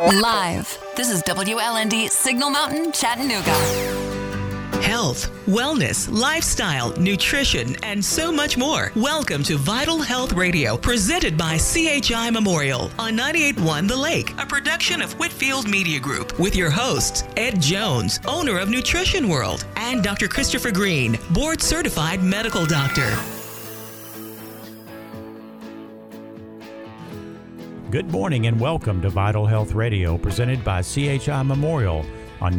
Live. This is WLND Signal Mountain, Chattanooga. Health, wellness, lifestyle, nutrition, and so much more. Welcome to Vital Health Radio, presented by CHI Memorial on 98.1 The Lake, a production of Whitfield Media Group, with your hosts, Ed Jones, owner of Nutrition World, and Dr. Christopher Green, board-certified medical doctor. Good morning and welcome to Vital Health Radio, presented by CHI Memorial on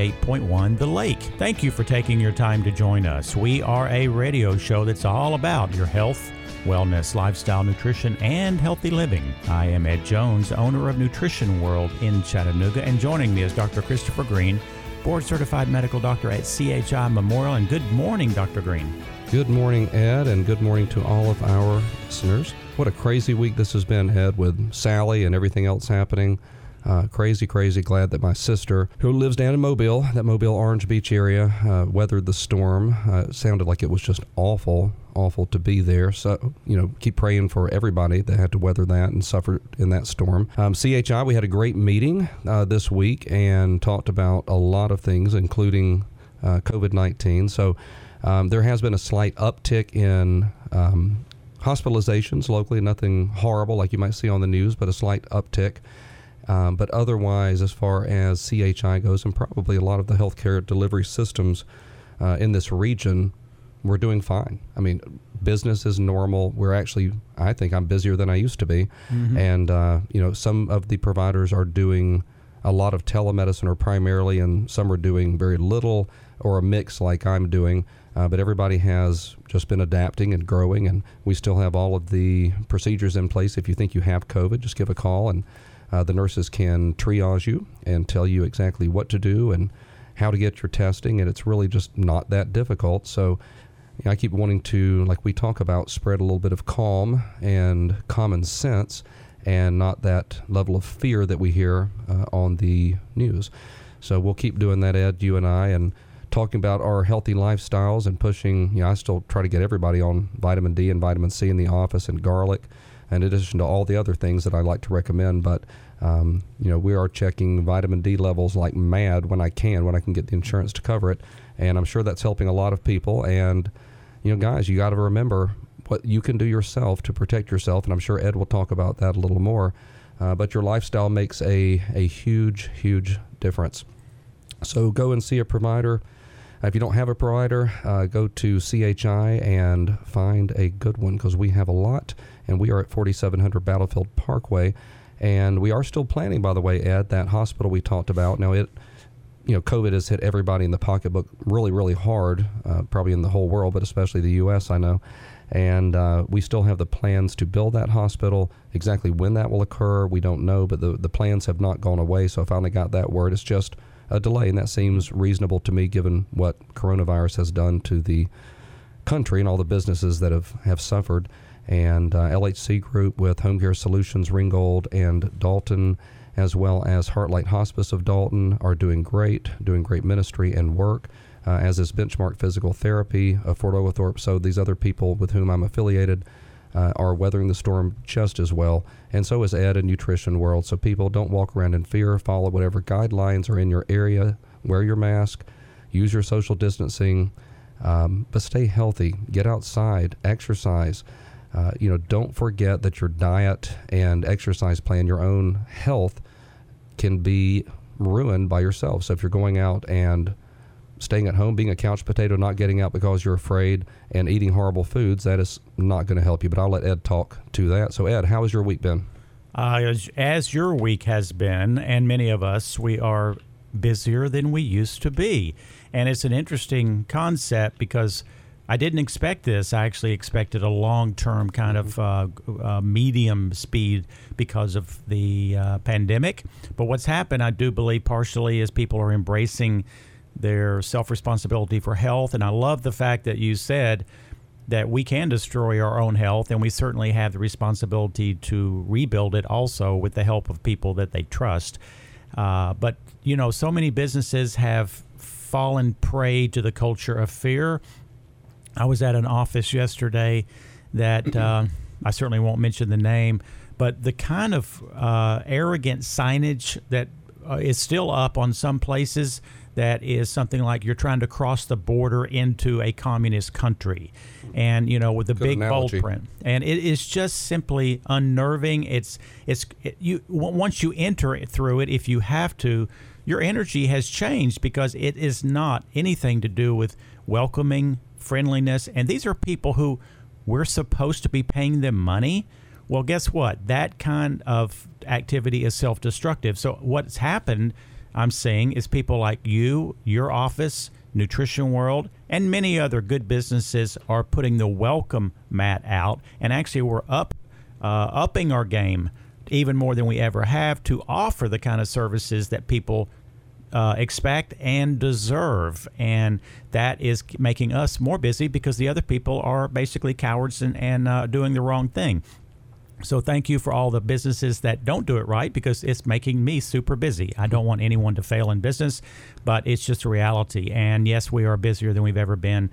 98.1 The Lake. Thank you for taking your time to join us. We are a radio show that's all about your health, wellness, lifestyle, nutrition, and healthy living. I am Ed Jones, owner of Nutrition World in Chattanooga, and joining me is Dr. Christopher Green, board-certified medical doctor at CHI Memorial. And good morning, Dr. Green. Good morning, Ed, and good morning to all of our listeners. What a crazy week this has been, Ed, with Sally and everything else happening. Crazy. Glad that my sister, who lives down in Mobile, that Mobile Orange Beach area, weathered the storm. It sounded like it was just awful to be there. So, keep praying for everybody that had to weather that and suffer in that storm. CHI, we had a great meeting this week and talked about a lot of things, including COVID-19. So there has been a slight uptick in hospitalizations locally, nothing horrible like you might see on the news, but a slight uptick. But otherwise, as far as CHI goes, and probably a lot of the healthcare delivery systems in this region, we're doing fine. I mean, business is normal. I think I'm busier than I used to be. Mm-hmm. And, some of the providers are doing a lot of telemedicine or primarily, and some are doing very little or a mix like I'm doing. But everybody has just been adapting and growing, and we still have all of the procedures in place. If you think you have COVID, just give a call, and the nurses can triage you and tell you exactly what to do and how to get your testing, and it's really just not that difficult. So I keep wanting to, like we talk about, spread a little bit of calm and common sense and not that level of fear that we hear on the news. So we'll keep doing that, Ed, you and I, and talking about our healthy lifestyles and pushing, I still try to get everybody on vitamin D and vitamin C in the office and garlic, in addition to all the other things that I like to recommend. But, we are checking vitamin D levels like mad when I can get the insurance to cover it. And I'm sure that's helping a lot of people. And, guys, you got to remember what you can do yourself to protect yourself. And I'm sure Ed will talk about that a little more. But your lifestyle makes a huge, huge difference. So go and see a provider. If you don't have a provider, go to CHI and find a good one, because we have a lot, and we are at 4700 Battlefield Parkway, and we are still planning, by the way, Ed, that hospital we talked about. Now, COVID has hit everybody in the pocketbook really, really hard, probably in the whole world, but especially the U.S., I know, and we still have the plans to build that hospital. Exactly when that will occur, we don't know, but the plans have not gone away, so I finally got that word. It's just a delay, and that seems reasonable to me given what coronavirus has done to the country and all the businesses that have suffered. And LHC Group with Home Care Solutions, Ringgold, and Dalton, as well as Heartlight Hospice of Dalton, are doing great ministry and work, as is Benchmark Physical Therapy of Fort Oglethorpe. So these other people with whom I'm affiliated are weathering the storm just as well, and so is Ed and Nutrition World. So people, don't walk around in fear. Follow whatever guidelines are in your area. Wear your mask, use your social distancing, but stay healthy. Get outside, exercise. Don't forget that your diet and exercise plan, your own health, can be ruined by yourself. So if you're going out and staying at home, being a couch potato, not getting out because you're afraid, and eating horrible foods, that is not going to help you. But I'll let Ed talk to that. So, Ed, how has your week been? As your week has been, and many of us, we are busier than we used to be. And it's an interesting concept because I didn't expect this. I actually expected a long-term kind of medium speed because of the pandemic. But what's happened, I do believe, partially is people are embracing their self-responsibility for health. And I love the fact that you said that we can destroy our own health, and we certainly have the responsibility to rebuild it also with the help of people that they trust. But, so many businesses have fallen prey to the culture of fear. I was at an office yesterday that I certainly won't mention the name, but the kind of arrogant signage that is still up on some places, that is something like you're trying to cross the border into a communist country, and with the Good big analogy. bold print, and it is just simply unnerving. Once you enter it through it, if you have to, your energy has changed, because it is not anything to do with welcoming, friendliness, and these are people who we're supposed to be paying them money. Well, guess what? That kind of activity is self-destructive. So what's happened, I'm seeing, is people like you, your office, Nutrition World, and many other good businesses are putting the welcome mat out. And actually, we're upping our game even more than we ever have to offer the kind of services that people expect and deserve. And that is making us more busy, because the other people are basically cowards and doing the wrong thing. So thank you for all the businesses that don't do it right, because it's making me super busy. I don't want anyone to fail in business, but it's just a reality. And yes, we are busier than we've ever been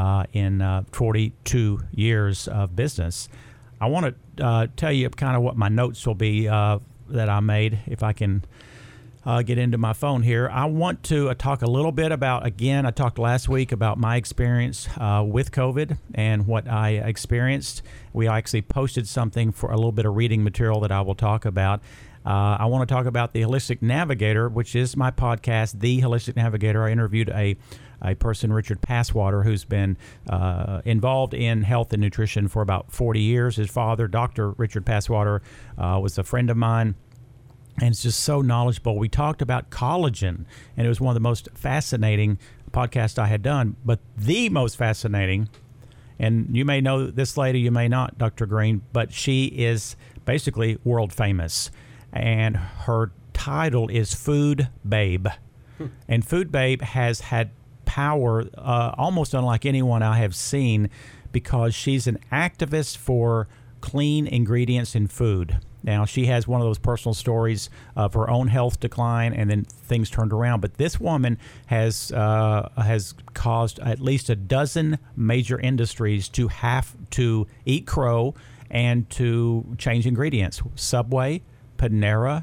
in 42 years of business. I want to tell you kind of what my notes will be that I made, if I can get into my phone here. I want to talk a little bit about, again, I talked last week about my experience with COVID and what I experienced. We actually posted something for a little bit of reading material that I will talk about. I want to talk about the Holistic Navigator, which is my podcast, The Holistic Navigator. I interviewed a person, Richard Passwater, who's been involved in health and nutrition for about 40 years. His father, Dr. Richard Passwater, was a friend of mine, and it's just so knowledgeable. We talked about collagen, and it was one of the most fascinating podcasts I had done. But the most fascinating, and you may know this lady, you may not, Dr. Green, but she is basically world famous. And her title is Food Babe. And Food Babe has had power almost unlike anyone I have seen, because she's an activist for clean ingredients in food. Now, she has one of those personal stories of her own health decline and then things turned around. But this woman has caused at least a dozen major industries to have to eat crow and to change ingredients. Subway, Panera,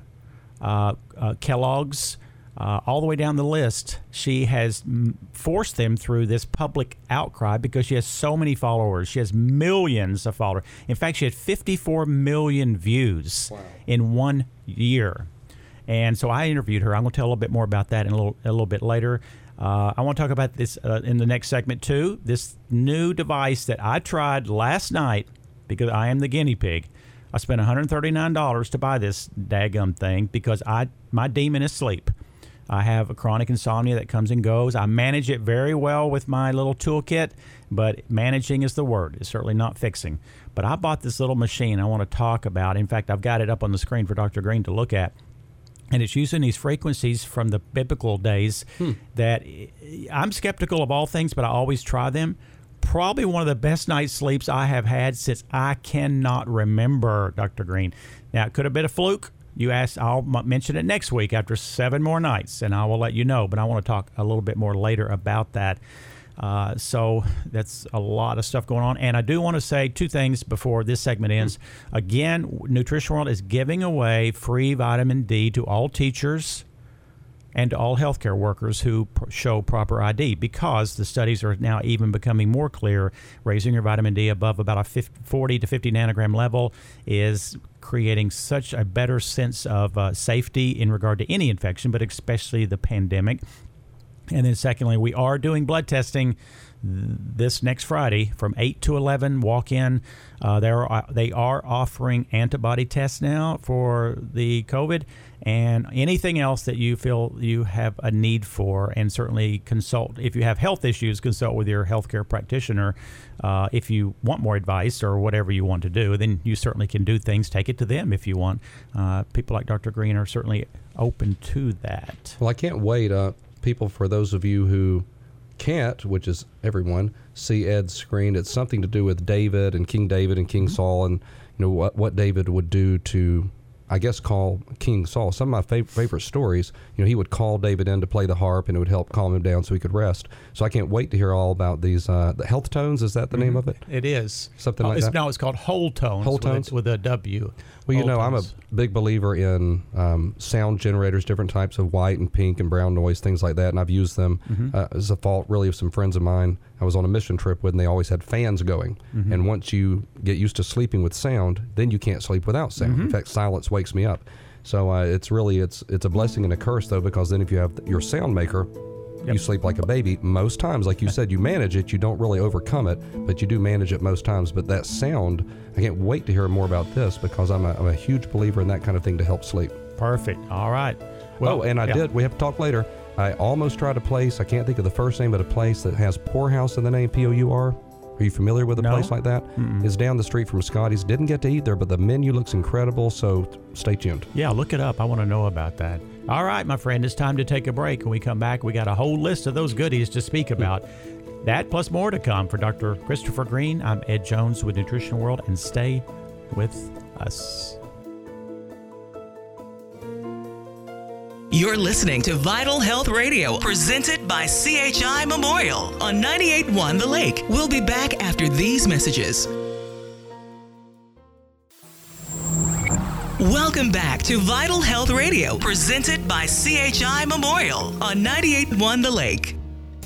Kellogg's, all the way down the list. She has forced them through this public outcry because she has so many followers. She has millions of followers. In fact, she had 54 million views in 1 year. And so I interviewed her. I'm going to tell a little bit more about that in a little bit later. I want to talk about this in the next segment too. This new device that I tried last night, because I am the guinea pig. I spent $139 to buy this daggum thing because my demon is sleep. I have a chronic insomnia that comes and goes. I manage it very well with my little toolkit, but managing is the word. It's certainly not fixing. But I bought this little machine I want to talk about. In fact, I've got it up on the screen for Dr. Green to look at. And it's using these frequencies from the biblical days that I'm skeptical of all things, but I always try them. Probably one of the best night's sleeps I have had since I cannot remember, Dr. Green. Now, it could have been a fluke. You asked, I'll mention it next week after 7 more nights, and I will let you know. But I want to talk a little bit more later about that. So that's a lot of stuff going on. And I do want to say 2 things before this segment ends. Again, Nutrition World is giving away free vitamin D to all teachers and to all healthcare workers who show proper ID, because the studies are now even becoming more clear. Raising your vitamin D above about a 40 to 50 nanogram level is creating such a better sense of safety in regard to any infection, but especially the pandemic. And then secondly, we are doing blood testing this next Friday from 8 to 11. Walk in. They are offering antibody tests now for the COVID, and anything else that you feel you have a need for. And certainly consult. If you have health issues, consult with your healthcare practitioner. If you want more advice or whatever you want to do, then you certainly can do things. Take it to them if you want. People like Dr. Green are certainly open to that. Well, I can't wait. People, for those of you who can't, which is everyone, see Ed's screen. It's something to do with David and King Saul, and what David would do to I guess, call King Saul. Some of my favorite stories, he would call David in to play the harp, and it would help calm him down so he could rest. So I can't wait to hear all about these the health tones. Is that the name of it? It is. Something like that? No, it's called whole tones. Whole tones? With a W. Well, Whole I'm a tones. big believer in sound generators, different types of white and pink and brown noise, things like that, and I've used them as a fault, really, of some friends of mine I was on a mission trip with, and they always had fans going. And once you get used to sleeping with sound, then you can't sleep without sound. In fact, silence wakes me up. So it's a blessing and a curse, though, because then if you have your sound maker, you sleep like a baby most times. Like you said, you manage it. You don't really overcome it, but you do manage it most times. But that sound, I can't wait to hear more about this, because I'm a huge believer in that kind of thing to help sleep. Perfect. All right. Well, we have to talk later. I almost tried a place, I can't think of the first name, but a place that has Poorhouse in the name, P-O-U-R. Are you familiar with a place like that? It's down the street from Scotty's. Didn't get to eat there, but the menu looks incredible, so stay tuned. Yeah, look it up. I want to know about that. All right, my friend, it's time to take a break. When we come back, we got a whole list of those goodies to speak about. That plus more to come. For Dr. Christopher Green, I'm Ed Jones with Nutrition World, and stay with us. You're listening to Vital Health Radio, presented by CHI Memorial on 98.1 The Lake. We'll be back after these messages. Welcome back to Vital Health Radio, presented by CHI Memorial on 98.1 The Lake.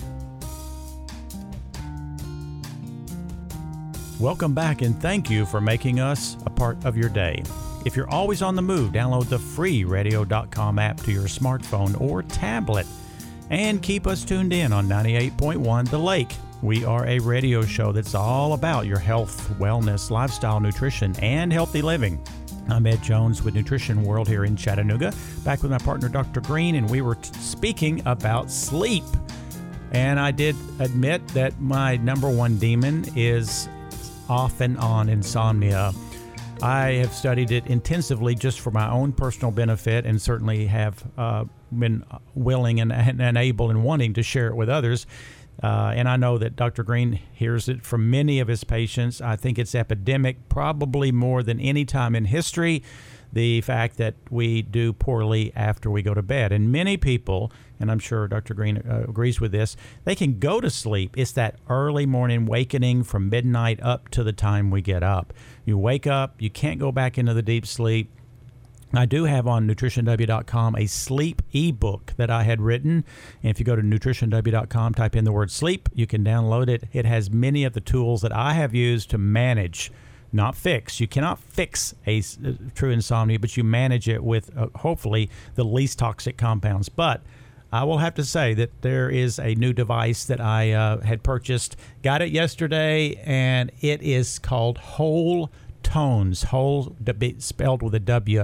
Welcome back, and thank you for making us a part of your day. If you're always on the move, download the free radio.com app to your smartphone or tablet and keep us tuned in on 98.1 The Lake. We are a radio show that's all about your health, wellness, lifestyle, nutrition, and healthy living. I'm Ed Jones with Nutrition World here in Chattanooga, back with my partner Dr. Green, and we were speaking about sleep. And I did admit that my number one demon is off and on insomnia. I have studied it intensively just for my own personal benefit, and certainly have been willing and able and wanting to share it with others. And I know that Dr. Green hears it from many of his patients. I think it's epidemic, probably more than any time in history, the fact that we do poorly after we go to bed. And many people, and I'm sure Dr. Green agrees with this, they can go to sleep. It's that early morning awakening from midnight up to the time we get up. You wake up, you can't go back into the deep sleep. I do have on nutritionw.com a sleep ebook that I had written. And if you go to nutritionw.com, type in the word sleep, you can download it. It has many of the tools that I have used to manage, not fix. You cannot fix a true insomnia, but you manage it with hopefully the least toxic compounds. But I will have to say that there is a new device that I had purchased, got it yesterday, and it is called Whole Tones, whole spelled with a W,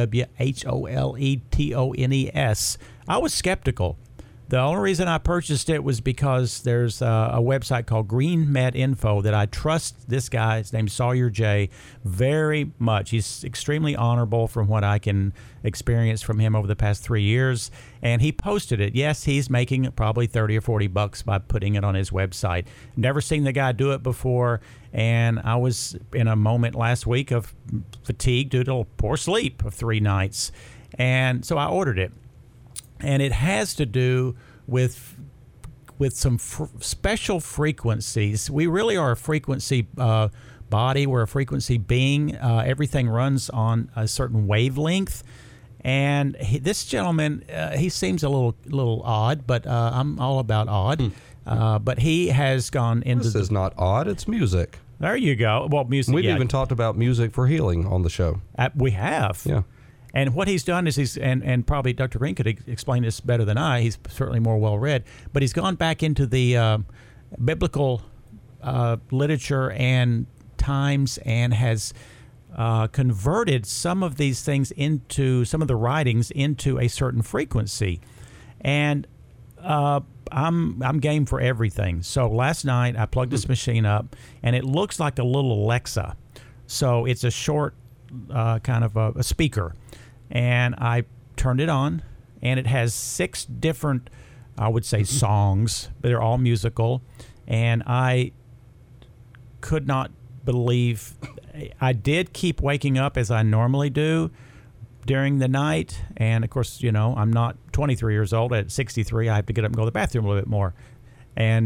WHOLETONES. I was skeptical. The only reason I purchased it was because there's a website called Green Med Info that I trust this guy. His name's Sawyer J. very much. He's extremely honorable from what I can experience from him over the past 3 years. And he posted it. Yes, he's making probably $30 or $40 by putting it on his website. Never seen the guy do it before. And I was in a moment last week of fatigue due to poor sleep of 3 nights. And so I ordered it. And it has to do with some special frequencies. We really are a frequency body. We're a frequency being. Everything runs on a certain wavelength. And this gentleman, he seems a little odd, but I'm all about odd. But he has gone into... This is not odd. It's music. There you go. Well, music. We've even talked about music for healing on the show. We have. Yeah. And what he's done is and probably Dr. Green could explain this better than I. He's certainly more well-read. But he's gone back into the biblical literature and times and has converted some of these things into, some of the writings into a certain frequency. And I'm game for everything. So last night I plugged this machine up, and it looks like a little Alexa. So it's a short kind of a speaker. And I turned it on, and it has 6 different, I would say, songs, but they're all musical. And I could not believe, I did keep waking up as I normally do, during the night. And, of course, I'm not 23 years old. At 63, I have to get up and go to the bathroom a little bit more. And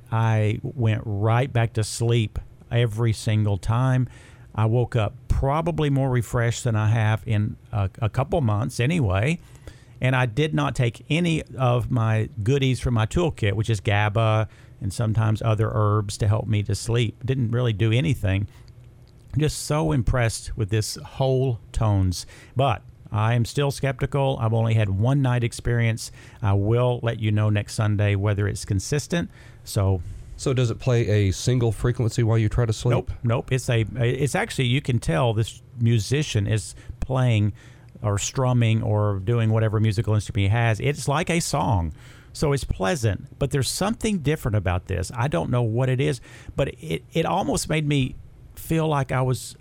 I went right back to sleep every single time. I woke up probably more refreshed than I have in a couple months anyway. And I did not take any of my goodies from my toolkit, which is GABA and sometimes other herbs to help me to sleep. Didn't really do anything. I'm just so impressed with this whole tones. But I am still skeptical. I've only had one night experience. I will let you know next Sunday whether it's consistent. So does it play a single frequency while you try to sleep? Nope. It's actually, you can tell this musician is playing or strumming or doing whatever musical instrument he has. It's like a song. So it's pleasant, but there's something different about this. I don't know what it is, but it almost made me feel like I was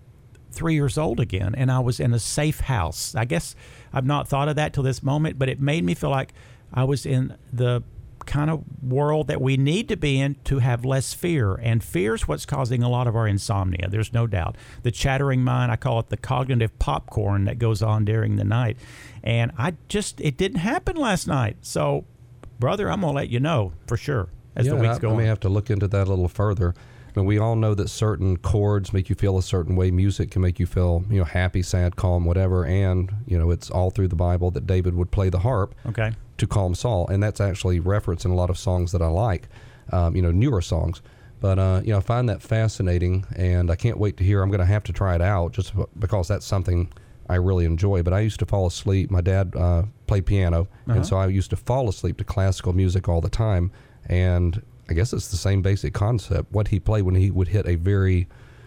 3 years old again, and I was in a safe house. I guess I've not thought of that till this moment, but it made me feel like I was in the kind of world that we need to be in to have less fear. And fear is what's causing a lot of our insomnia. There's no doubt. The chattering mind, I call it the cognitive popcorn that goes on during the night. And it didn't happen last night. So, brother, I'm going to let you know for sure as the weeks go on. I may have to look into that a little further. I mean, we all know that certain chords make you feel a certain way. Music can make you feel, happy, sad, calm, whatever. And, it's all through the Bible that David would play the harp to calm Saul. And that's actually referenced in a lot of songs that I like, newer songs. But, I find that fascinating, and I can't wait to hear. I'm going to have to try it out just because that's something I really enjoy. But I used to fall asleep. My dad played piano, and so I used to fall asleep to classical music all the time. And I guess it's the same basic concept. What he played when he would hit a very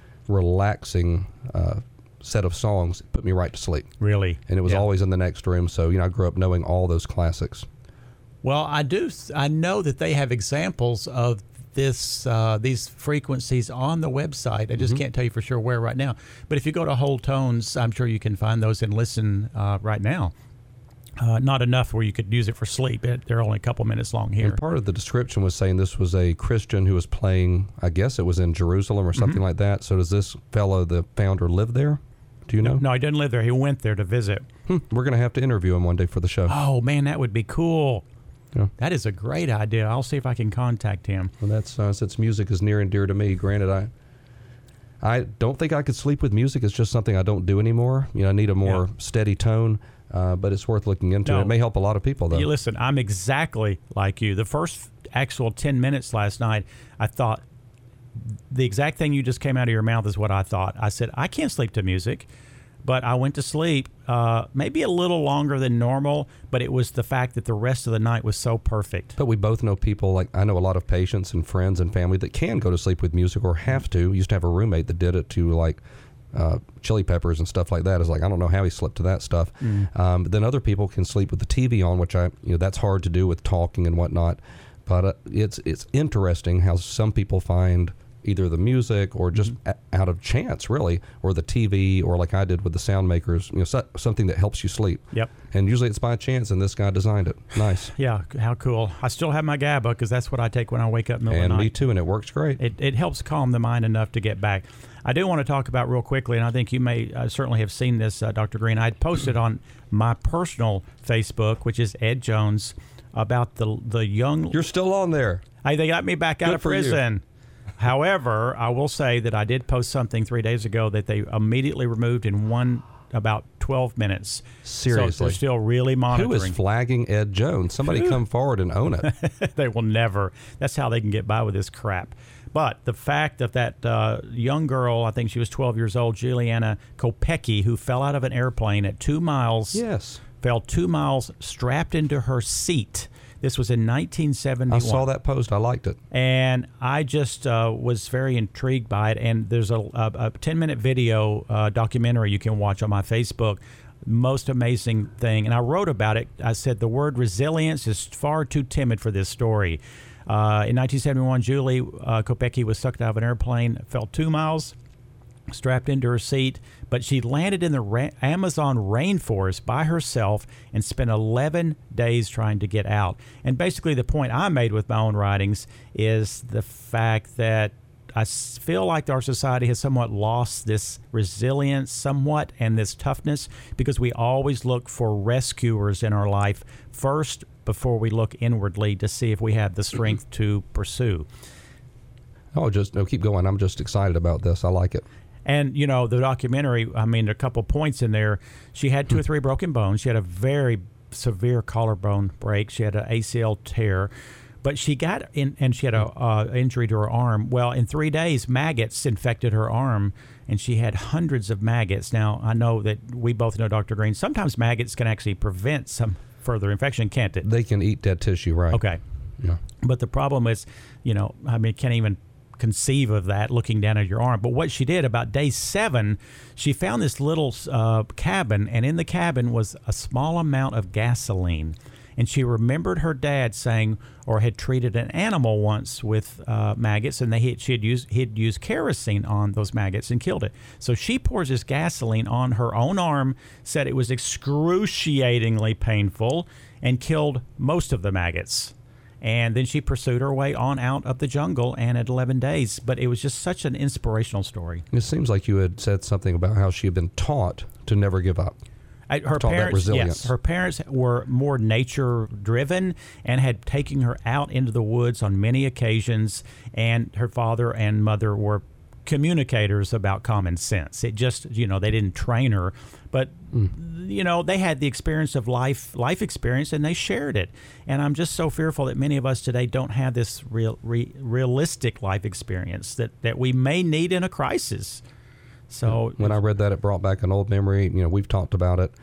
relaxing set of songs, it put me right to sleep. Really? And it was always in the next room. So, I grew up knowing all those classics. Well, I know that they have examples of these frequencies on the website. I just can't tell you for sure where right now. But if you go to Whole Tones, I'm sure you can find those and listen right now. Not enough where you could use it for sleep. They're only a couple minutes long here. And part of the description was saying this was a Christian who was playing, I guess it was in Jerusalem or something like that. So does this fellow, the founder, live there? Do you know? No, he didn't live there. He went there to visit. We're going to have to interview him one day for the show. Oh, man, that would be cool. Yeah. That is a great idea. I'll see if I can contact him. Well, that's since music is near and dear to me. Granted, I don't think I could sleep with music. It's just something I don't do anymore. I need a more steady tone. But it's worth looking into. It may help a lot of people, though. You listen, I'm exactly like you. The first actual 10 minutes last night, I thought the exact thing you just came out of your mouth is what I thought. I said, I can't sleep to music. But I went to sleep maybe a little longer than normal, but it was the fact that the rest of the night was so perfect. But we both know people, I know a lot of patients and friends and family that can go to sleep with music or have to. Used to have a roommate that did it to, Chili Peppers and stuff like that. Is I don't know how he slept to that stuff. But then other people can sleep with the TV on, which that's hard to do with talking and whatnot. But it's interesting how some people find either the music or just out of chance, really, or the TV, or like I did with the sound makers, something that helps you sleep. Yep. And usually it's by chance, and this guy designed it. Nice. Yeah, how cool. I still have my GABA because that's what I take when I wake up in the middle of the night. And me too, and it works great. It helps calm the mind enough to get back. I do want to talk about real quickly, and I think you may certainly have seen this, Dr. Green. I posted on my personal Facebook, which is Ed Jones, about the young... You're still on there. Hey, they got me back out of prison. However, I will say that I did post something 3 days ago that they immediately removed in about 12 minutes. Seriously. So they're still really monitoring. Who is flagging Ed Jones? Somebody come forward and own it. They will never. That's how they can get by with this crap. But the fact of that young girl, I think she was 12 years old, Juliana Kopecky, who fell out of an airplane at 2 miles. Yes. Fell 2 miles strapped into her seat. This was in 1971. I saw that post. I liked it. And I just was very intrigued by it. And there's a 10-minute video documentary you can watch on my Facebook. Most amazing thing. And I wrote about it. I said the word resilience is far too timid for this story. In 1971, Julie Kopecky was sucked out of an airplane, fell 2 miles, strapped into her seat, but she landed in the Amazon rainforest by herself and spent 11 days trying to get out. And basically the point I made with my own writings is the fact that I feel like our society has somewhat lost this resilience somewhat and this toughness because we always look for rescuers in our life first before we look inwardly to see if we have the strength to pursue. Oh, keep going. I'm just excited about this. I like it. And, you know, the documentary, I mean, a couple points in there. She had 2 or 3 broken bones. She had a very severe collarbone break. She had an ACL tear. But she got in, and she had a injury to her arm. Well, in 3 days, maggots infected her arm, and she had hundreds of maggots. Now, I know that we both know, Dr. Green, sometimes maggots can actually prevent some further infection, can't it? They can eat dead tissue, right? Okay. Yeah. But the problem is, you know, I mean, can't even conceive of that looking down at your arm. But what she did, about day 7, she found this little cabin, and in the cabin was a small amount of gasoline. And she remembered her dad saying, or had treated an animal once with maggots, and he'd used kerosene on those maggots and killed it. So she pours this gasoline on her own arm, said it was excruciatingly painful, and killed most of the maggots. And then she pursued her way on out of the jungle, and at 11 days. But it was just such an inspirational story. It seems like you had said something about how she had been taught to never give up. Her parents, yes, her parents were more nature-driven and had taken her out into the woods on many occasions, and her father and mother were communicators about common sense. It just, you know, they didn't train her, but, you know, they had the experience of life experience, and they shared it. And I'm just so fearful that many of us today don't have this realistic life experience that we may need in a crisis. So when I read that, it brought back an old memory. You know, we've talked about it.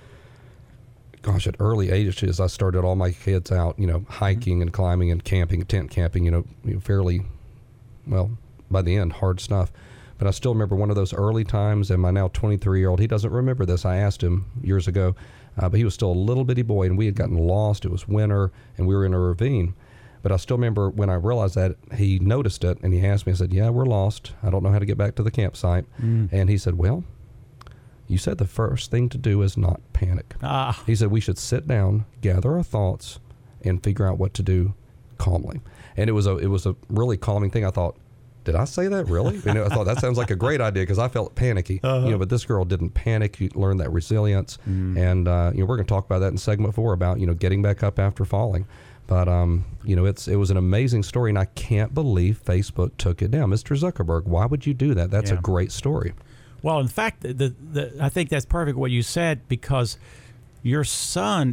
Gosh, at early ages, I started all my kids out, you know, hiking and climbing and camping, tent camping, you know, fairly, well, by the end, hard stuff. But I still remember one of those early times, and my now 23-year-old, he doesn't remember this. I asked him years ago, but he was still a little bitty boy, and we had gotten lost. It was winter, and we were in a ravine. But I still remember when I realized that, he noticed it, and he asked me, I said, yeah, we're lost. I don't know how to get back to the campsite. And he said, well, you said the first thing to do is not panic. He said we should sit down, gather our thoughts, and figure out what to do calmly. And it was a really calming thing. I thought, did I say that really? You know, I thought that sounds like a great idea because I felt panicky. You know, but this girl didn't panic. You learned that resilience. And, you know, we're going to talk about that in segment 4 about, you know, getting back up after falling. But, you know, it was an amazing story, and I can't believe Facebook took it down. Mr. Zuckerberg, why would you do that? That's a great story. Well, in fact, I think that's perfect what you said, because your son,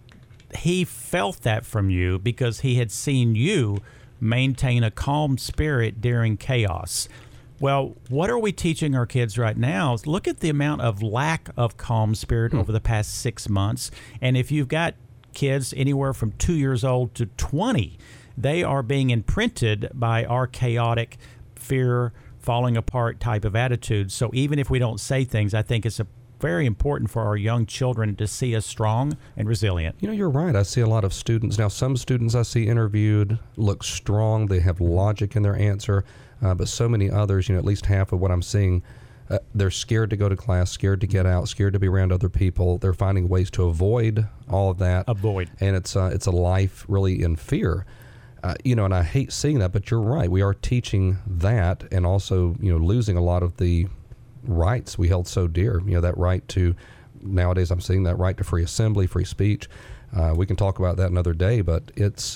he felt that from you because he had seen you maintain a calm spirit during chaos. Well, what are we teaching our kids right now? Look at the amount of lack of calm spirit over the past 6 months. And if you've got kids anywhere from 2 years old to 20, they are being imprinted by our chaotic, fear, falling apart type of attitude. So even if we don't say things, I think it's very important for our young children to see us strong and resilient. You know, you're right. I see a lot of students. Now, some students I see interviewed look strong. They have logic in their answer. But so many others, you know, at least half of what I'm seeing, they're scared to go to class, scared to get out, scared to be around other people. They're finding ways to avoid all of that. And it's a life really in fear. You know, and I hate seeing that, but you're right. We are teaching that, and also, you know, losing a lot of the rights we held so dear. You know, that right to, nowadays I'm seeing that right to free assembly, free speech. We can talk about that another day, but it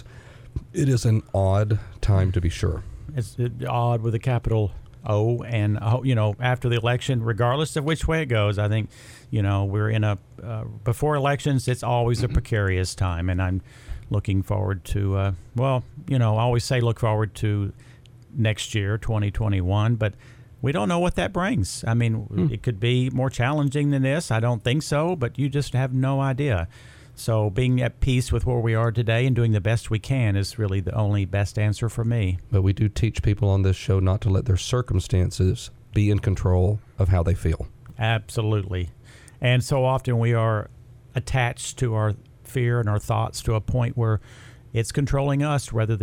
is an odd time to be sure. It's odd with a capital O, and, you know, after the election, regardless of which way it goes, I think, you know, we're in before elections, it's always a precarious time, and I'm looking forward to, well, you know, I always say look forward to next year, 2021, but we don't know what that brings. I mean, it could be more challenging than this. I don't think so, but you just have no idea. So being at peace with where we are today and doing the best we can is really the only best answer for me. But we do teach people on this show not to let their circumstances be in control of how they feel. Absolutely. And so often we are attached to our fear and our thoughts to a point where it's controlling us rather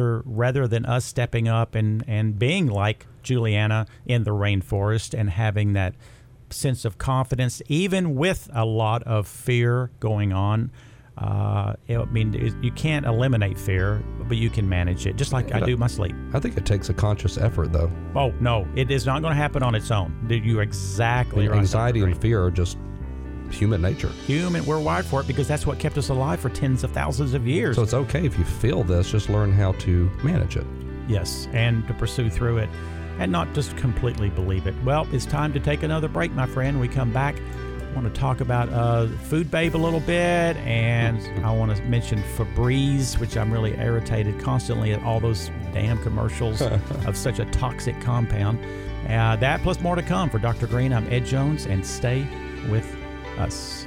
than us stepping up and being like Juliana in the rainforest and having that sense of confidence, even with a lot of fear going on. You can't eliminate fear, but you can manage it, just like I do my sleep. I think it takes a conscious effort, though. Oh, no, it is not going to happen on its own. You're exactly right. Anxiety and fear are just human nature. We're wired for it because that's what kept us alive for tens of thousands of years. So it's okay if you feel this, just learn how to manage it. Yes, and to pursue through it and not just completely believe it. Well, it's time to take another break, my friend. We come back. I want to talk about Food Babe a little bit, and I want to mention Febreze, which I'm really irritated constantly at all those damn commercials of such a toxic compound. That plus more to come. For Dr. Green, I'm Ed Jones, and stay with us.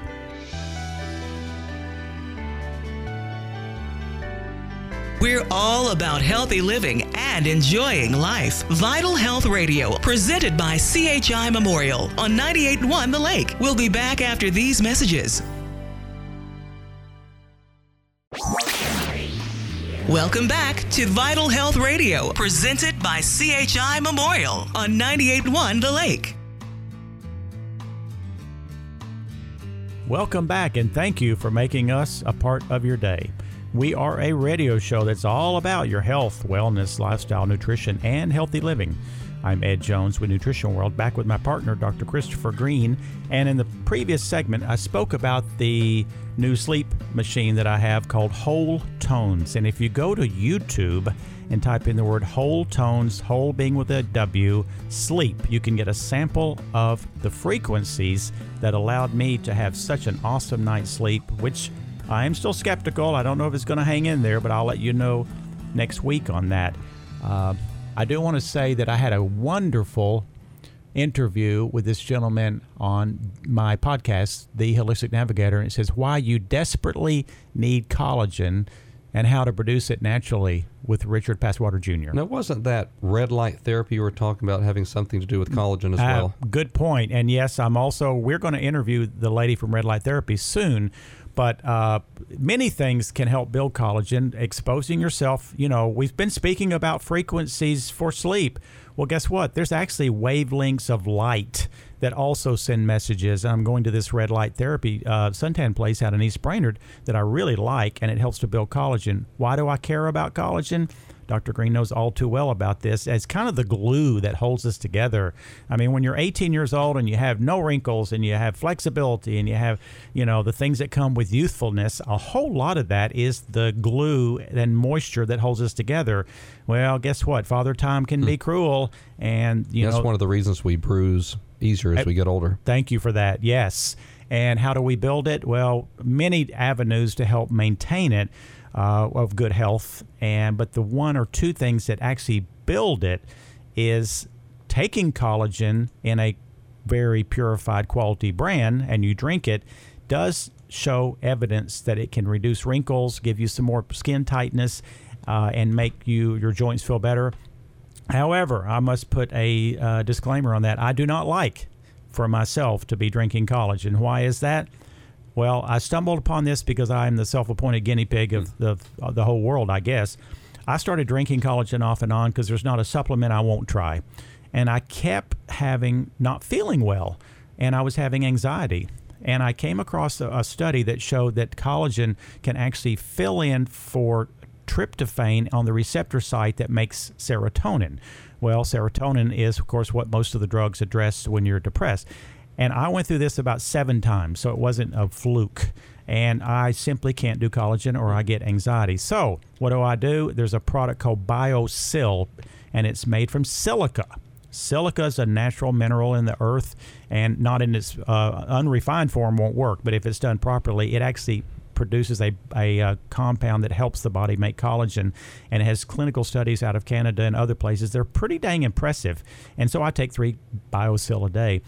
We're all about healthy living and enjoying life. Vital Health Radio, presented by CHI Memorial on 98.1 The Lake. We'll be back after these messages. Welcome back to Vital Health Radio, presented by CHI Memorial on 98.1 The Lake. Welcome back, and thank you for making us a part of your day. We are a radio show that's all about your health, wellness, lifestyle, nutrition, and healthy living. I'm Ed Jones with Nutrition World, back with my partner, Dr. Christopher Green. And in the previous segment, I spoke about the new sleep machine that I have called Whole Tones. And if you go to YouTube and type in the word Whole Tones, whole being with a W, sleep, you can get a sample of the frequencies that allowed me to have such an awesome night's sleep, which I am still skeptical. I don't know if it's going to hang in there, but I'll let you know next week on that. I do want to say that I had a wonderful interview with this gentleman on my podcast, The Holistic Navigator, and it says why you desperately need collagen and how to produce it naturally with Richard Passwater Jr. Now, wasn't that red light therapy you were talking about having something to do with collagen as well? Good point. And yes, we're going to interview the lady from Red Light Therapy soon. But many things can help build collagen. Exposing yourself, we've been speaking about frequencies for sleep. Well, guess what? There's actually wavelengths of light that also send messages. I'm going to this Red Light Therapy suntan place out in East Brainerd that I really like, and it helps to build collagen. Why do I care about collagen? Dr. Green knows all too well about this as kind of the glue that holds us together. I mean, when you're 18 years old and you have no wrinkles and you have flexibility and you have, the things that come with youthfulness, a whole lot of that is the glue and moisture that holds us together. Well, guess what? Father Time can be cruel. And, that's one of the reasons we bruise easier as we get older. Thank you for that. Yes. And how do we build it? Well, many avenues to help maintain it. Of good health, but the one or two things that actually build it is taking collagen in a very purified quality brand, and you drink it, does show evidence that it can reduce wrinkles, give you some more skin tightness, and make your joints feel better. However, I must put a disclaimer on that. I do not like for myself to be drinking collagen. Why is that? Well, I stumbled upon this because I'm the self-appointed guinea pig of the whole world, I guess. I started drinking collagen off and on because there's not a supplement I won't try. And I kept not feeling well, and I was having anxiety. And I came across a study that showed that collagen can actually fill in for tryptophan on the receptor site that makes serotonin. Well, serotonin is, of course, what most of the drugs address when you're depressed. And I went through this about 7 times, so it wasn't a fluke. And I simply can't do collagen or I get anxiety. So what do? There's a product called BioSil, and it's made from silica. Silica is a natural mineral in the earth, and not in its unrefined form won't work. But if it's done properly, it actually produces a compound that helps the body make collagen, and it has clinical studies out of Canada and other places. They're pretty dang impressive. And so I take 3 BioSil a day.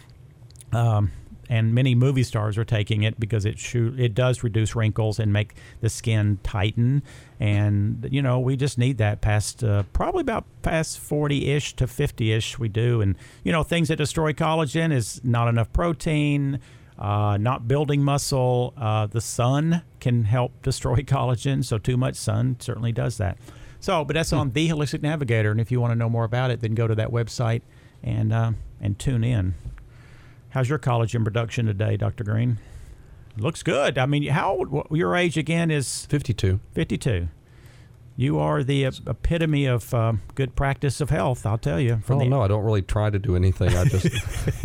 And many movie stars are taking it because it does reduce wrinkles and make the skin tighten. And, we just need that probably about past 40-ish to 50-ish we do. And, things that destroy collagen is not enough protein, not building muscle. The sun can help destroy collagen, so too much sun certainly does that. But that's on The Holistic Navigator. And if you want to know more about it, then go to that website and tune in. How's your collagen production today, Dr. Green? Looks good. I mean, how old? Your age again is 52. 52. You are the epitome of good practice of health, I'll tell you. No, I don't really try to do anything. I just,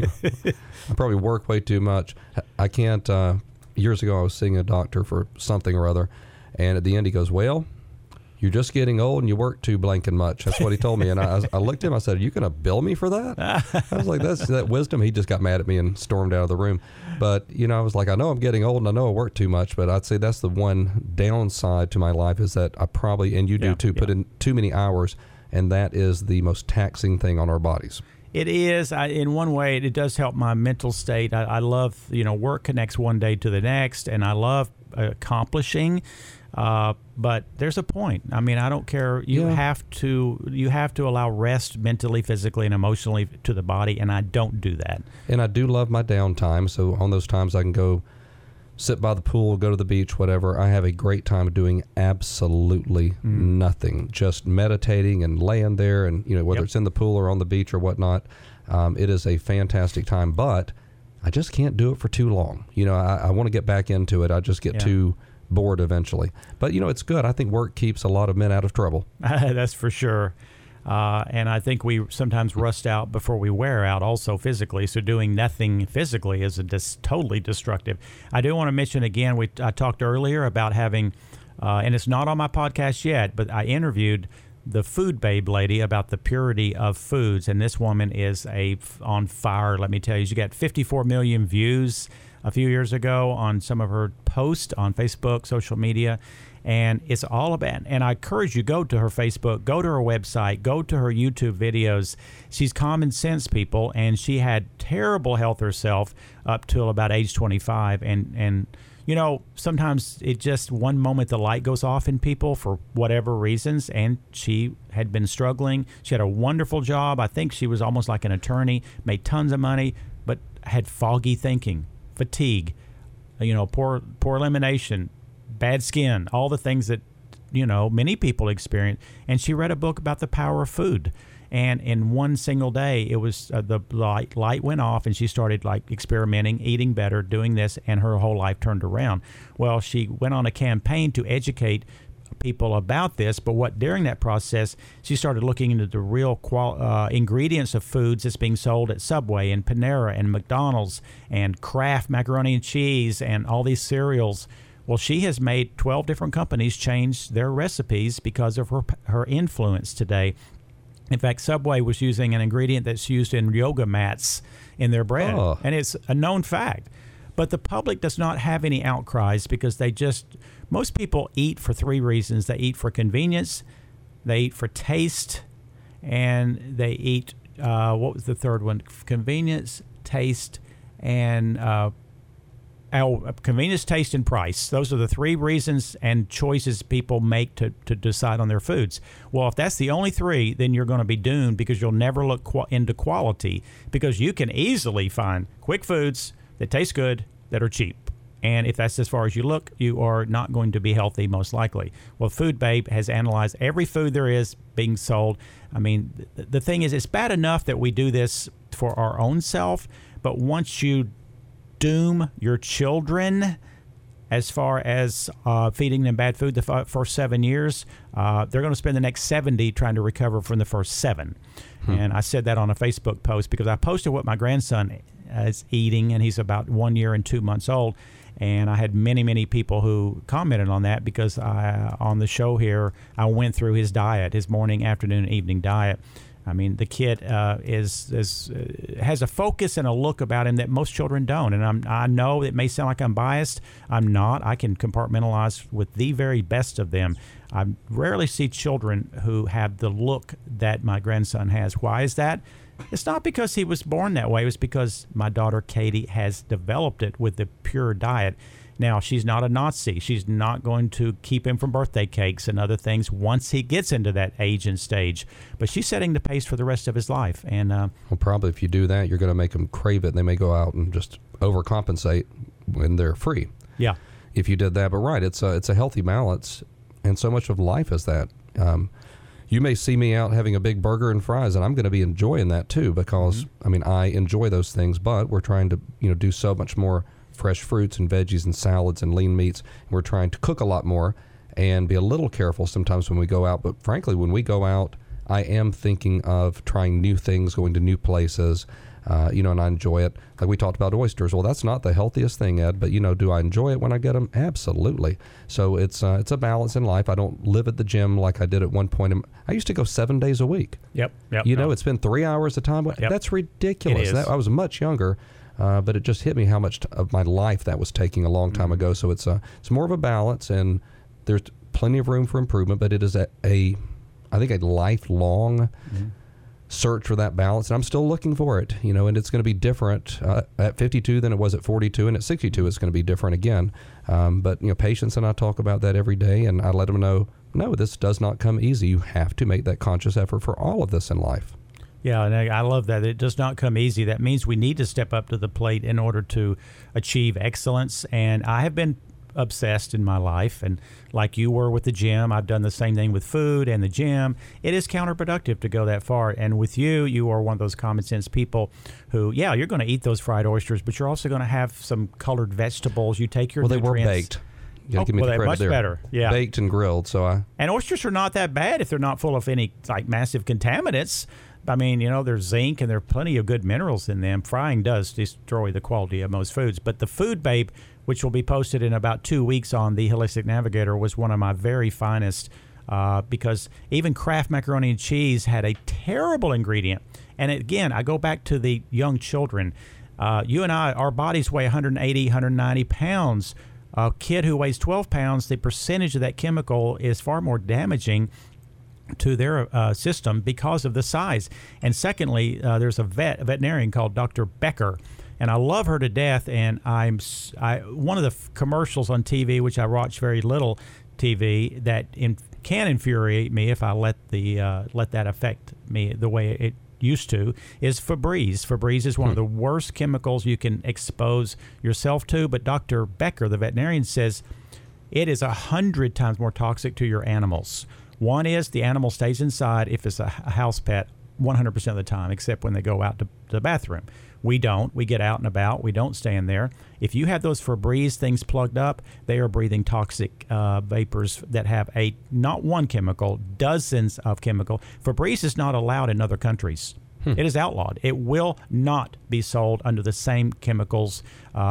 I probably work way too much. I can't, years ago I was seeing a doctor for something or other, and at the end he goes, well, you're just getting old and you work too blanking much. That's what he told me. And I looked at him, I said, are you going to bill me for that? I was like, that's that wisdom. He just got mad at me and stormed out of the room. But, I was like, I know I'm getting old and I know I work too much, but I'd say that's the one downside to my life is that I probably, and you do too, put in too many hours, and that is the most taxing thing on our bodies. It is. In one way, it does help my mental state. I love, work connects one day to the next, and I love accomplishing. But there's a point. I mean, I don't care. You have to allow rest mentally, physically, and emotionally to the body, and I don't do that. And I do love my downtime. So on those times I can go sit by the pool, go to the beach, whatever. I have a great time doing absolutely nothing, just meditating and laying there, and whether it's in the pool or on the beach or whatnot. It is a fantastic time, but I just can't do it for too long. I want to get back into it. I just get too bored eventually. But it's good. I think work keeps a lot of men out of trouble. That's for sure. And I think we sometimes rust out before we wear out also physically. So doing nothing physically is totally destructive. I do want to mention again, I talked earlier about having, and it's not on my podcast yet, but I interviewed the Food Babe lady about the purity of foods. And this woman is on fire, let me tell you. She got 54 million views a few years ago on some of her posts on Facebook, social media, and it's all about, and I encourage you, go to her Facebook, go to her website, go to her YouTube videos. She's common sense, people, and she had terrible health herself up till about age 25, and sometimes it just one moment the light goes off in people for whatever reasons, and she had been struggling. She had a wonderful job. I think she was almost like an attorney, made tons of money, but had foggy thinking, fatigue, poor elimination, bad skin, all the things that many people experience. And she read a book about the power of food, and in one single day it was the light went off, and she started experimenting, eating better, doing this, and her whole life turned around. Well, she went on a campaign to educate people about this, but during that process she started looking into the real ingredients of foods that's being sold at Subway and Panera and McDonald's and Kraft macaroni and cheese and all these cereals. Well, she has made 12 different companies change their recipes because of her influence today. In fact, Subway was using an ingredient that's used in yoga mats in their bread, and it's a known fact. But the public does not have any outcries because most people eat for three reasons. They eat for convenience, they eat for taste, and they eat, what was the third one? Convenience, taste, and convenience, taste, and price. Those are the three reasons and choices people make to decide on their foods. Well, if that's the only three, then you're going to be doomed because you'll never look into quality, because you can easily find quick foods that taste good, that are cheap. And if that's as far as you look, you are not going to be healthy, most likely. Well, Food Babe has analyzed every food there is being sold. I mean, the thing is, it's bad enough that we do this for our own self, but once you doom your children as far as feeding them bad food the first 7 years, they're going to spend the next 70 trying to recover from the first 7. And I said that on a Facebook post because I posted what my grandson is eating, and he's about 1 year and 2 months old. And I had many, many people who commented on that because on the show here, I went through his diet, his morning, afternoon, and evening diet. I mean, the kid has a focus and a look about him that most children don't. And I know it may sound like I'm biased. I'm not. I can compartmentalize with the very best of them. I rarely see children who have the look that my grandson has. Why is that? It's not because he was born that way. It was because my daughter Katie has developed it with the pure diet. Now, she's not a Nazi. She's not going to keep him from birthday cakes and other things once he gets into that age and stage. But she's setting the pace for the rest of his life. And well, probably if you do that, you're going to make them crave it. They may go out and just overcompensate when they're free. Yeah. If you did that. But right, it's a healthy balance, and so much of life is that. You may see me out having a big burger and fries, and I'm going to be enjoying that too because, I mean, I enjoy those things, but we're trying to, do so much more fresh fruits and veggies and salads and lean meats. And we're trying to cook a lot more and be a little careful sometimes when we go out. But frankly, when we go out, I am thinking of trying new things, going to new places, and I enjoy it. Like we talked about oysters. Well, that's not the healthiest thing, Ed, but, do I enjoy it when I get them? Absolutely. So it's a balance in life. I don't live at the gym like I did at one point. I used to go 7 days a week. Yep. It's been 3 hours a time. Yep. That's ridiculous. It is. I was much younger, but it just hit me how much of my life that was taking a long time ago. So it's more of a balance, and there's plenty of room for improvement, but it is I think a lifelong search for that balance, and I'm still looking for it, and it's going to be different at 52 than it was at 42, and at 62 it's going to be different again. But patients and I talk about that every day, and I let them know, no, this does not come easy. You have to make that conscious effort for all of this in life. Yeah, and I love that. It does not come easy. That means we need to step up to the plate in order to achieve excellence, and I have been obsessed in my life, and like you were with the gym, I've done the same thing with food and the gym. It is counterproductive to go that far, and with you are one of those common sense people who, you're going to eat those fried oysters, but you're also going to have some colored vegetables. You take your nutrients. They were baked. You gotta give me the credit much there. Better. Yeah, baked and grilled. And oysters are not that bad if they're not full of any massive contaminants. I mean, there's zinc and there are plenty of good minerals in them. Frying does destroy the quality of most foods. But the Food Babe, which will be posted in about 2 weeks on the Holistic Navigator, was one of my very finest because even Kraft macaroni and cheese had a terrible ingredient. And again, I go back to the young children. You and I, our bodies weigh 180, 190 pounds. A kid who weighs 12 pounds, the percentage of that chemical is far more damaging to their system because of the size. And secondly, there's a veterinarian called Dr. Becker, and I love her to death. And one of the commercials on TV, which I watch very little TV, that can infuriate me if I let that affect me the way it used to, is Febreze. Febreze is one of the worst chemicals you can expose yourself to, but Dr. Becker, the veterinarian, says it is 100 times more toxic to your animals. One is the animal stays inside if it's a house pet 100% of the time, except when they go out to the bathroom. We don't. We get out and about. We don't stay in there. If you have those Febreze things plugged up, they are breathing toxic vapors that have not one chemical, dozens of chemical. Febreze is not allowed in other countries. It is outlawed. It will not be sold under the same chemicals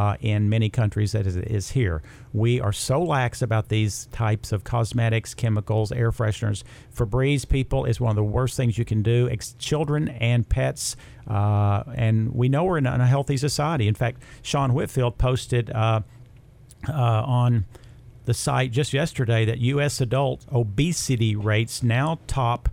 in many countries that it is here. We are so lax about these types of cosmetics, chemicals, air fresheners. Febreze, people, is one of the worst things you can do. Children and pets, and we know we're in a healthy society. In fact, Sean Whitfield posted on the site just yesterday that U.S. adult obesity rates now top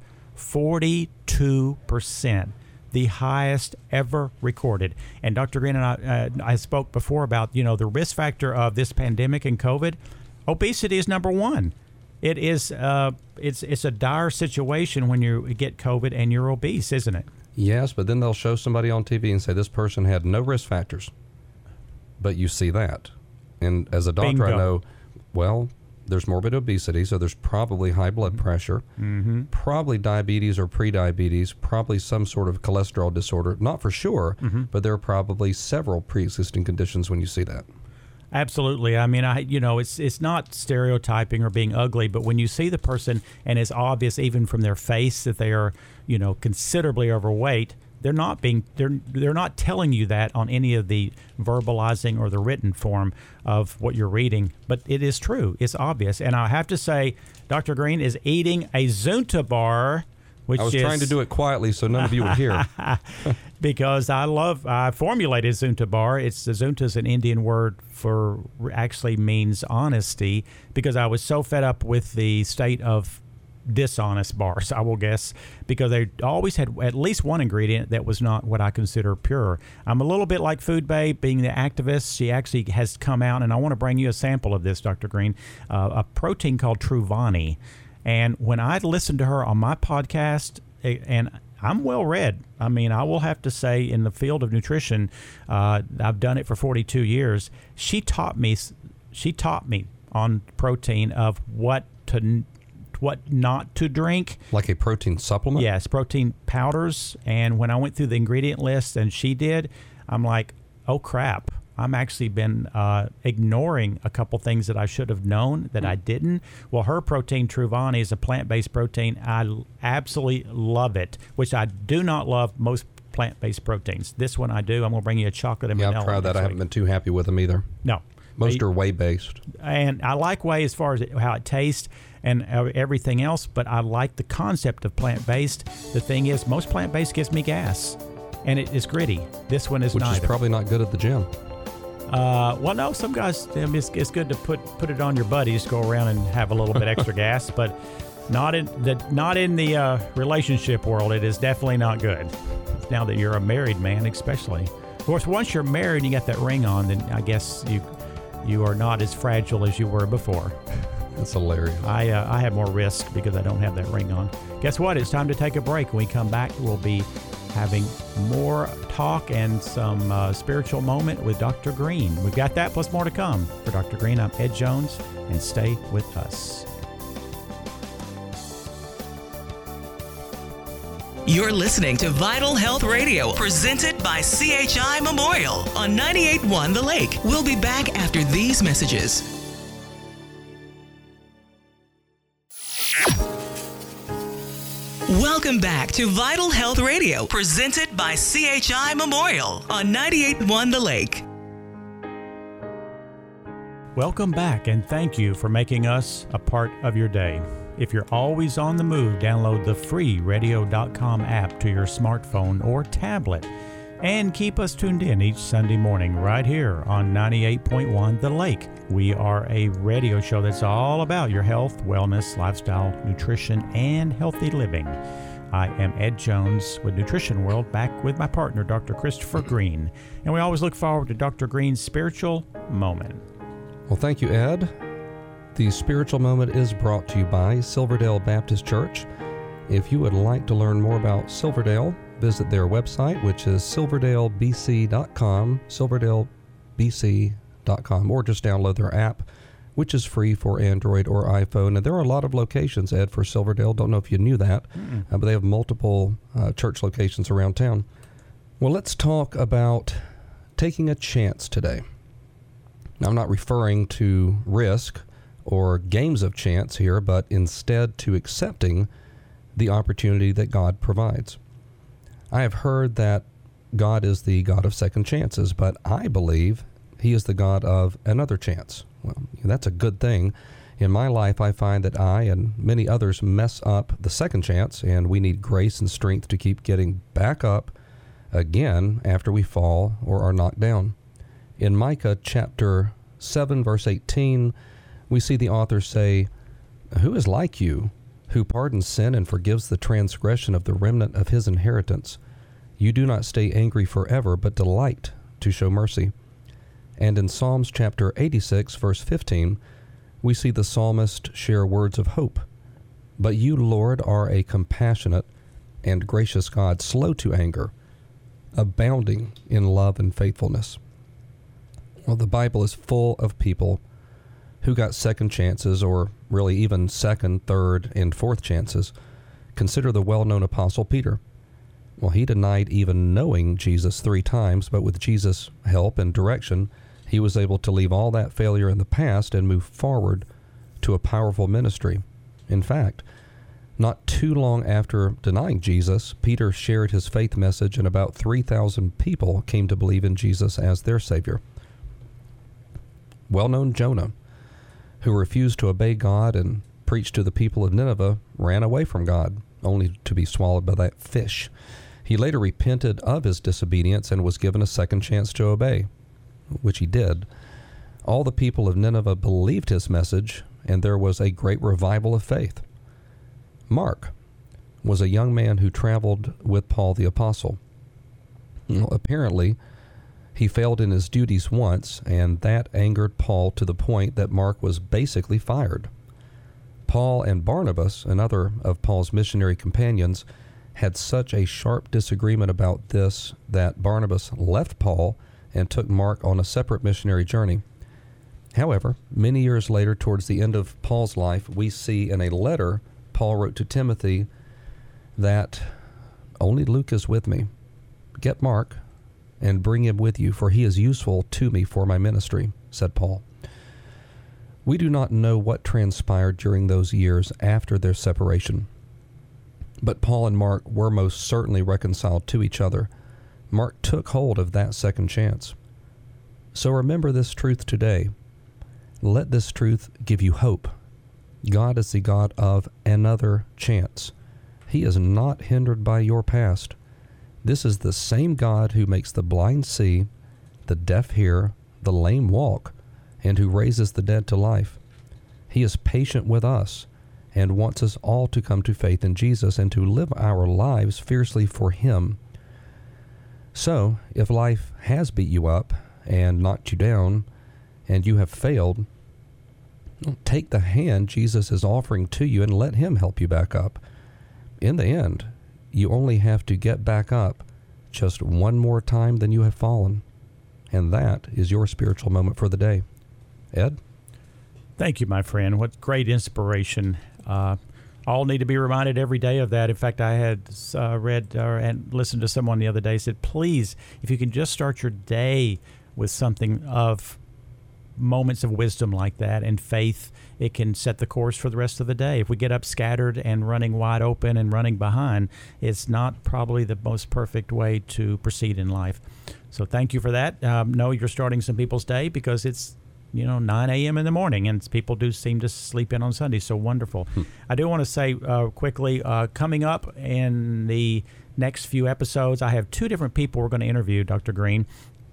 42%. The highest ever recorded. And Dr. Green and I spoke before about, the risk factor of this pandemic and COVID. Obesity is number one. It is it's a dire situation when you get COVID and you're obese, isn't it? Yes, but then they'll show somebody on TV and say this person had no risk factors. But you see that. And as a doctor, Bingo. I know, there's morbid obesity, so there's probably high blood pressure, probably diabetes or prediabetes, probably some sort of cholesterol disorder. Not for sure, but there are probably several pre-existing conditions when you see that. Absolutely. I mean, it's not stereotyping or being ugly, but when you see the person and it's obvious even from their face that they are, considerably overweight, they're not telling you that on any of the verbalizing or the written form of what you're reading, but it is true. It's obvious. And I have to say, Dr. Green is eating a Zunta bar, which I was trying to do it quietly so none of you would hear. Because I formulated Zunta bar. Zunta is an Indian word for actually means honesty, because I was so fed up with the state of dishonest bars, I will guess, because they always had at least one ingredient that was not what I consider pure. I'm a little bit like Food Babe, being the activist. She actually has come out, and I want to bring you a sample of this, Dr. Green, a protein called Truvani. And when I listened to her on my podcast, and I'm well read. I mean, I will have to say, in the field of nutrition, I've done it for 42 years. She taught me on protein of what not to drink. Like a protein supplement? Yes, protein powders. And when I went through the ingredient list and she did, I'm like, oh crap. I'm actually been ignoring a couple things that I should have known that I didn't. Well, her protein, Truvani, is a plant-based protein. I absolutely love it, which I do not love most plant-based proteins. This one I do. I'm going to bring you a chocolate and vanilla. Yeah, I've tried that. I haven't been too happy with them either. No. Most are whey-based. And I like whey as far as how it tastes and everything else, but I like the concept of plant-based. The thing is, most plant-based gives me gas, and it is gritty. This one is Which neither. is probably not good at the gym. Well, no, some guys, it's good to put it on your buddies, go around and have a little bit extra gas, but not in the relationship world. It is definitely not good. Now that you're a married man, especially. Of course, once you're married and you got that ring on, then I guess you are not as fragile as you were before. That's hilarious. I have more risk because I don't have that ring on. Guess what? It's time to take a break. When we come back, we'll be having more talk and some spiritual moment with Dr. Green. We've got that plus more to come. For Dr. Green, I'm Ed Jones, and stay with us. You're listening to Vital Health Radio, presented by CHI Memorial on 98.1 The Lake. We'll be back after these messages. Welcome back to Vital Health Radio, presented by CHI Memorial on 98.1 The Lake. Welcome back, and thank you for making us a part of your day. If you're always on the move, download the free radio.com app to your smartphone or tablet and keep us tuned in each Sunday morning right here on 98.1 The Lake. We are a radio show that's all about your health, wellness, lifestyle, nutrition, and healthy living. I am Ed Jones with Nutrition World, back with my partner, Dr. Christopher Green. And we always look forward to Dr. Green's spiritual moment. Well, thank you, Ed. The spiritual moment is brought to you by Silverdale Baptist Church. If you would like to learn more about Silverdale, visit their website, which is silverdalebc.com, silverdalebc.com, or just download their app, which is free for Android or iPhone. And there are a lot of locations, Ed, for Silverdale. Don't know if you knew that, but they have multiple church locations around town. Well, let's talk about taking a chance today. Now, I'm not referring to risk or games of chance here, but instead to accepting the opportunity that God provides. I have heard that God is the God of second chances, but I believe He is the God of another chance. Well, that's a good thing. In my life, I find that I and many others mess up the second chance, and we need grace and strength to keep getting back up again after we fall or are knocked down. In Micah chapter 7, verse 18, we see the author say, "Who is like you, who pardons sin and forgives the transgression of the remnant of his inheritance? You do not stay angry forever, but delight to show mercy." And in Psalms chapter 86, verse 15, we see the psalmist share words of hope. "But you, Lord, are a compassionate and gracious God, slow to anger, abounding in love and faithfulness." Well, the Bible is full of people who got second chances, or really even second, third, and fourth chances. Consider the well-known Apostle Peter. Well, he denied even knowing Jesus 3 times, but with Jesus' help and direction, he was able to leave all that failure in the past and move forward to a powerful ministry. In fact, not too long after denying Jesus, Peter shared his faith message, and about 3,000 people came to believe in Jesus as their Savior. Well-known Jonah, who refused to obey God and preached to the people of Nineveh, ran away from God, only to be swallowed by that fish. He later repented of his disobedience and was given a second chance to obey, which he did. All the people of Nineveh believed his message, and there was a great revival of faith. Mark was a young man who traveled with Paul the Apostle. Well, apparently, he failed in his duties once, and that angered Paul to the point that Mark was basically fired. Paul and Barnabas, another of Paul's missionary companions, had such a sharp disagreement about this that Barnabas left Paul and took Mark on a separate missionary journey. However, many years later, towards the end of Paul's life, we see in a letter Paul wrote to Timothy that only Luke is with me. Get Mark and bring him with you, for he is useful to me for my ministry," said Paul. We do not know what transpired during those years after their separation, but Paul and Mark were most certainly reconciled to each other. Mark took hold of that second chance. So remember this truth today. Let this truth give you hope. God is the God of another chance. He is not hindered by your past. This is the same God who makes the blind see, the deaf hear, the lame walk, and who raises the dead to life. He is patient with us and wants us all to come to faith in Jesus and to live our lives fiercely for Him. So, if life has beat you up and knocked you down and you have failed, take the hand Jesus is offering to you and let Him help you back up. In the end, you only have to get back up just one more time than you have fallen. And that is your spiritual moment for the day. Ed? Thank you, my friend. What great inspiration. All need to be reminded every day of that. In fact, I had read and listened to someone the other day said, please, if you can just start your day with something of moments of wisdom like that and faith, it can set the course for the rest of the day. If we get up scattered and running wide open and running behind, it's not probably the most perfect way to proceed in life. So thank you for that. Know you're starting some people's day because it's 9 a.m. in the morning, and people do seem to sleep in on Sunday. So wonderful. I do want to say quickly, coming up in the next few episodes, I have two different people we're going to interview, Dr. Green.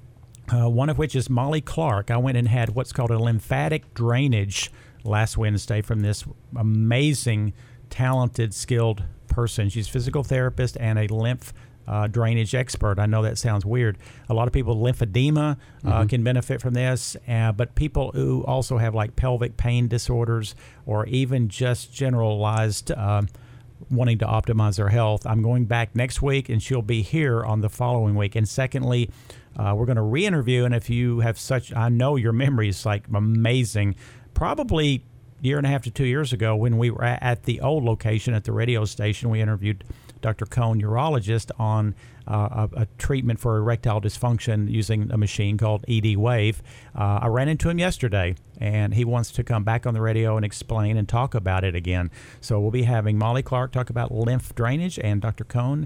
One of which is Molly Clark. I went and had what's called a lymphatic drainage last Wednesday from this amazing, talented, skilled person. She's a physical therapist and a lymph drainage expert. I know that sounds weird. A lot of people with lymphedema can benefit from this, but people who also have like pelvic pain disorders or even just generalized wanting to optimize their health. I'm going back next week, and she'll be here on the following week. And secondly, we're going to re-interview, and if you have I know your memory is like amazing, probably a year and a half to 2 years ago when we were at the old location at the radio station, we interviewed Dr. Cohn, urologist, on a treatment for erectile dysfunction using a machine called ED Wave. I ran into him yesterday, and he wants to come back on the radio and explain and talk about it again. So we'll be having Molly Clark talk about lymph drainage and Dr. Cohn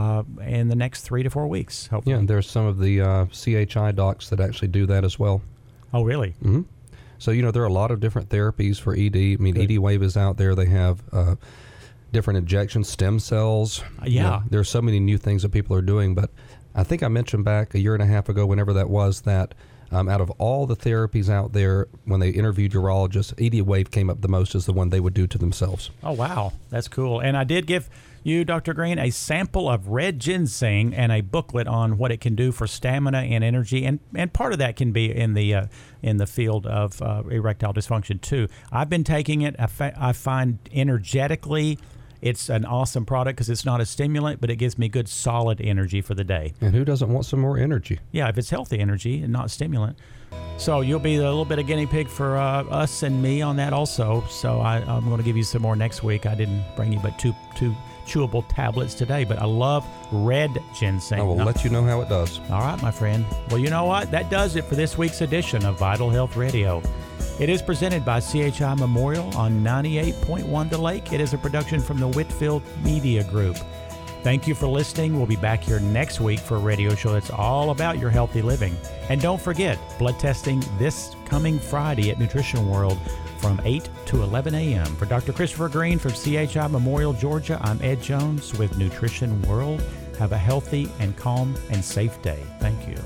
in the next 3 to 4 weeks, hopefully. Yeah, and there's some of the CHI docs that actually do that as well. Oh, really? Mm-hmm. So, there are a lot of different therapies for ED. I mean, Good. ED Wave is out there. They have different injections, stem cells. Yeah. There's so many new things that people are doing. But I think I mentioned back a year and a half ago, whenever that was, that out of all the therapies out there, when they interviewed urologists, ED Wave came up the most as the one they would do to themselves. Oh, wow. That's cool. And I did give you, Dr. Green, a sample of red ginseng and a booklet on what it can do for stamina and energy. And part of that can be in the field of erectile dysfunction, too. I've been taking it. I find energetically it's an awesome product because it's not a stimulant, but it gives me good, solid energy for the day. And who doesn't want some more energy? Yeah, if it's healthy energy and not stimulant. So you'll be a little bit of guinea pig for us and me on that also. So I'm going to give you some more next week. I didn't bring you but two chewable tablets today, but I love red ginseng. I will let you know how it does. All right, my friend. Well, you know what? That does it for this week's edition of Vital Health Radio. It is presented by CHI Memorial on 98.1 The Lake. It is a production from the Whitfield Media Group. Thank you for listening. We'll be back here next week for a radio show that's all about your healthy living. And don't forget, blood testing this coming Friday at Nutrition World from 8 to 11 a.m. For Dr. Christopher Green from CHI Memorial, Georgia, I'm Ed Jones with Nutrition World. Have a healthy and calm and safe day. Thank you.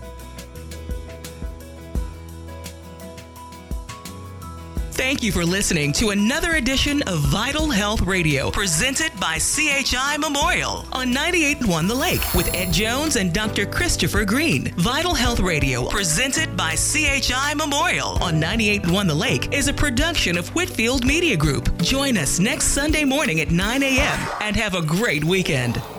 Thank you for listening to another edition of Vital Health Radio, presented by CHI Memorial on 98.1 The Lake with Ed Jones and Dr. Christopher Green. Vital Health Radio, presented by CHI Memorial on 98.1 The Lake, is a production of Whitfield Media Group. Join us next Sunday morning at 9 a.m. and have a great weekend.